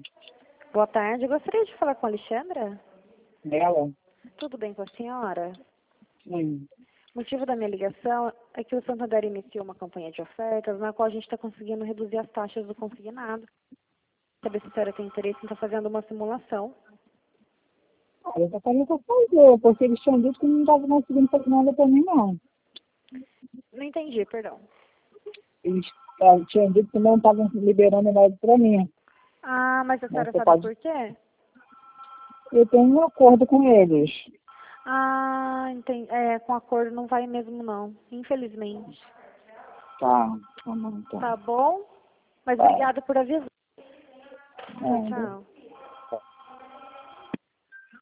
Boa tarde, eu gostaria de falar com a Alexandra. Ela? Tudo bem com a senhora? Sim. O motivo da minha ligação é que o Santander iniciou uma campanha de ofertas na qual a gente está conseguindo reduzir as taxas do consignado. Saber se a senhora tem interesse em estar fazendo uma simulação. Olha, eu só queria fazer, porque eles tinham dito que não estavam conseguindo fazer nada pra mim, não. Não entendi, perdão. Eles tinham dito que não estavam liberando nada pra mim. Ah, mas a Mas senhora você sabe pode... por quê? Eu tenho um acordo com eles. Ah, entendi. Com acordo não vai mesmo não, infelizmente. Tá bom, então. Tá bom? Mas Tá. obrigada por avisar. Tchau, É, tchau.